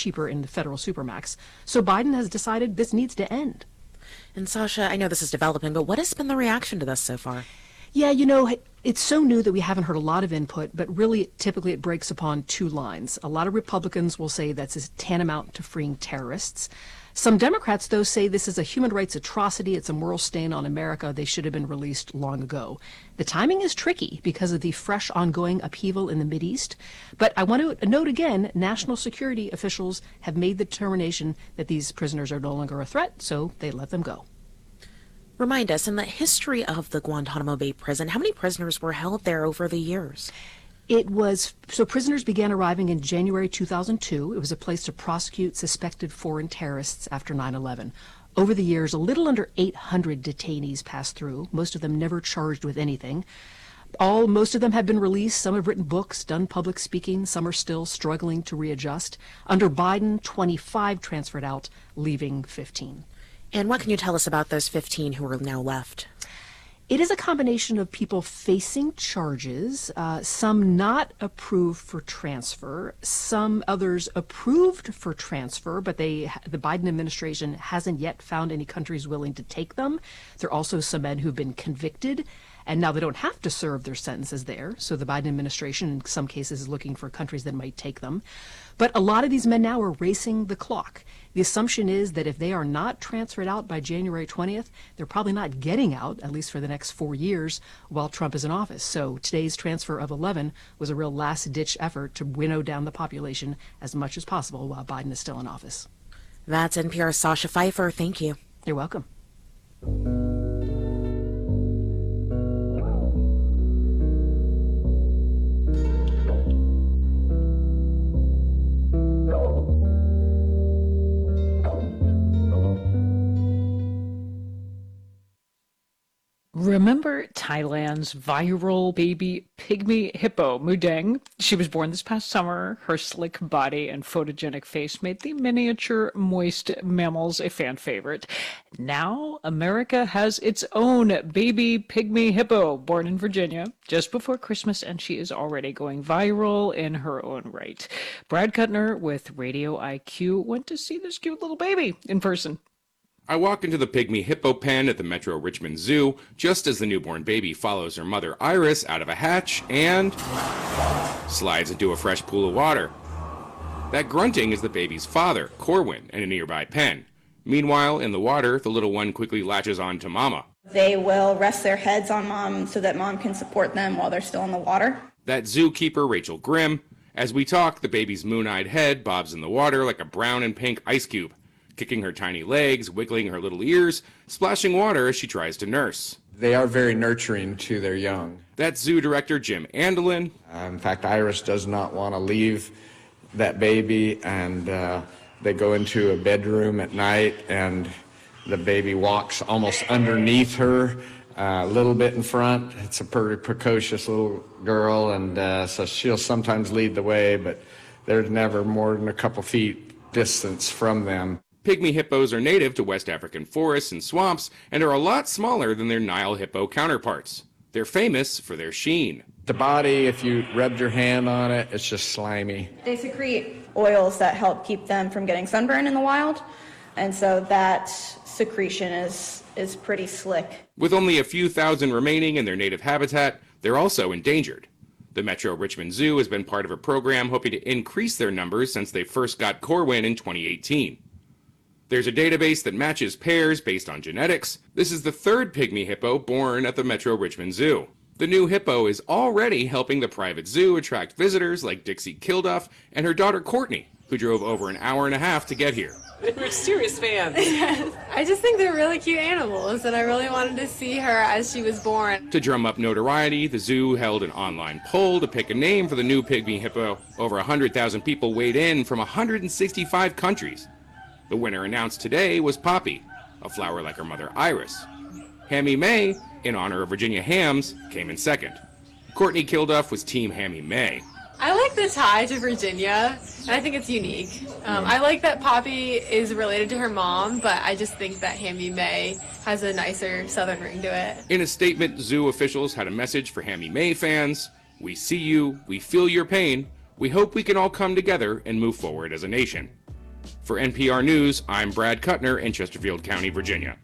cheaper in the federal supermax. So Biden has decided this needs to end. And Sasha, I know this is developing, but what has been the reaction to this so far? Yeah, it's so new that we haven't heard a lot of input, but really, typically it breaks upon two lines. A lot of Republicans will say that's tantamount to freeing terrorists. Some Democrats, though, say this is a human rights atrocity. It's a moral stain on America. They should have been released long ago. The timing is tricky because of the fresh ongoing upheaval in the Mideast. But I want to note again, national security officials have made the determination that these prisoners are no longer a threat, so they let them go. Remind us, in the history of the Guantanamo Bay prison, how many prisoners were held there over the years? Prisoners began arriving in January 2002. It was a place to prosecute suspected foreign terrorists after 9/11. Over the years, a little under 800 detainees passed through, most of them never charged with anything. Most of them have been released. Some have written books, done public speaking. Some are still struggling to readjust. Under Biden, 25 transferred out, leaving 15. And what can you tell us about those 15 who are now left? It is a combination of people facing charges, some not approved for transfer, some others approved for transfer, but the Biden administration hasn't yet found any countries willing to take them. There are also some men who've been convicted, and now they don't have to serve their sentences there. So the Biden administration, in some cases, is looking for countries that might take them. But a lot of these men now are racing the clock. The assumption is that if they are not transferred out by January 20th, they're probably not getting out, at least for the next 4 years, while Trump is in office. So today's transfer of 11 was a real last-ditch effort to winnow down the population as much as possible while Biden is still in office. That's NPR's Sasha Pfeiffer. Thank you. You're welcome. Remember Thailand's viral baby pygmy hippo, Mudeng? She was born this past summer. Her slick body and photogenic face made the miniature moist mammals a fan favorite. Now, America has its own baby pygmy hippo, born in Virginia, just before Christmas, and she is already going viral in her own right. Brad Kuttner with Radio IQ went to see this cute little baby in person. I walk into the pygmy hippo pen at the Metro Richmond Zoo just as the newborn baby follows her mother Iris out of a hatch and slides into a fresh pool of water. That grunting is the baby's father, Corwin, in a nearby pen. Meanwhile, in the water, the little one quickly latches on to Mama. They will rest their heads on Mom so that Mom can support them while they're still in the water. That's zookeeper Rachel Grimm. As we talk, the baby's moon-eyed head bobs in the water like a brown and pink ice cube, kicking her tiny legs, wiggling her little ears, splashing water as she tries to nurse. They are very nurturing to their young. That's zoo director Jim Andelin. In fact, Iris does not want to leave that baby, and they go into a bedroom at night, and the baby walks almost underneath her, a little bit in front. It's a pretty precocious little girl, and so she'll sometimes lead the way, but there's never more than a couple feet distance from them. Pygmy hippos are native to West African forests and swamps and are a lot smaller than their Nile hippo counterparts. They're famous for their sheen. The body, if you rubbed your hand on it, it's just slimy. They secrete oils that help keep them from getting sunburn in the wild, and so that secretion is pretty slick. With only a few thousand remaining in their native habitat, they're also endangered. The Metro Richmond Zoo has been part of a program hoping to increase their numbers since they first got Corwin in 2018. There's a database that matches pairs based on genetics. This is the third pygmy hippo born at the Metro Richmond Zoo. The new hippo is already helping the private zoo attract visitors like Dixie Kilduff and her daughter Courtney, who drove over an hour and a half to get here. We're serious fans. I just think they're really cute animals, and I really wanted to see her as she was born. To drum up notoriety, the zoo held an online poll to pick a name for the new pygmy hippo. Over 100,000 people weighed in from 165 countries. The winner announced today was Poppy, a flower like her mother Iris. Hammy May, in honor of Virginia hams, came in second. Courtney Kilduff was Team Hammy May. I like the tie to Virginia, and I think it's unique. I like that Poppy is related to her mom, but I just think that Hammy May has a nicer southern ring to it. In a statement, zoo officials had a message for Hammy May fans. We see you, we feel your pain. We hope we can all come together and move forward as a nation. For NPR News, I'm Brad Kuttner in Chesterfield County, Virginia.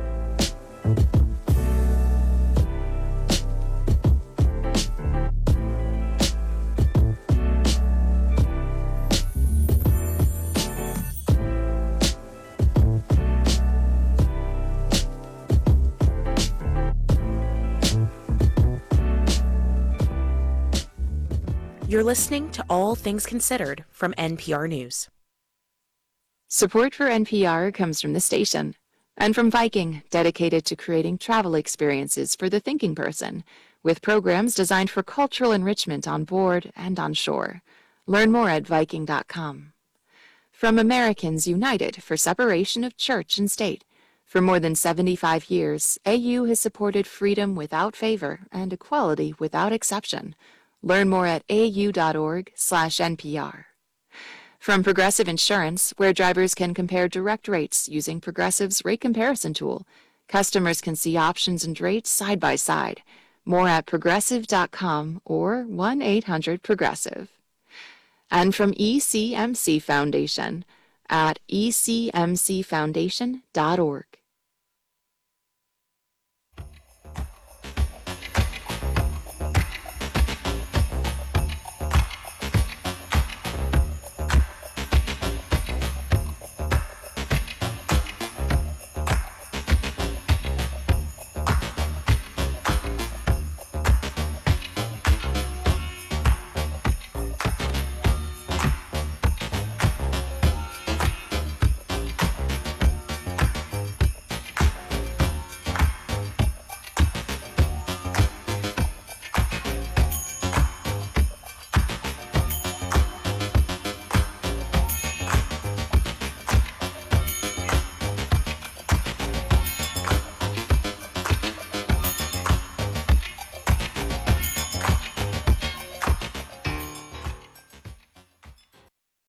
You're listening to All Things Considered from NPR News. Support for NPR comes from the station and from Viking, dedicated to creating travel experiences for the thinking person, with programs designed for cultural enrichment on board and on shore. Learn more at Viking.com. From Americans United for Separation of Church and State. For more than 75 years, AU has supported freedom without favor and equality without exception. Learn more at au.org/NPR. From Progressive Insurance, where drivers can compare direct rates using Progressive's rate comparison tool. Customers can see options and rates side by side. More at progressive.com or 1-800-PROGRESSIVE. And from ECMC Foundation at ecmcfoundation.org.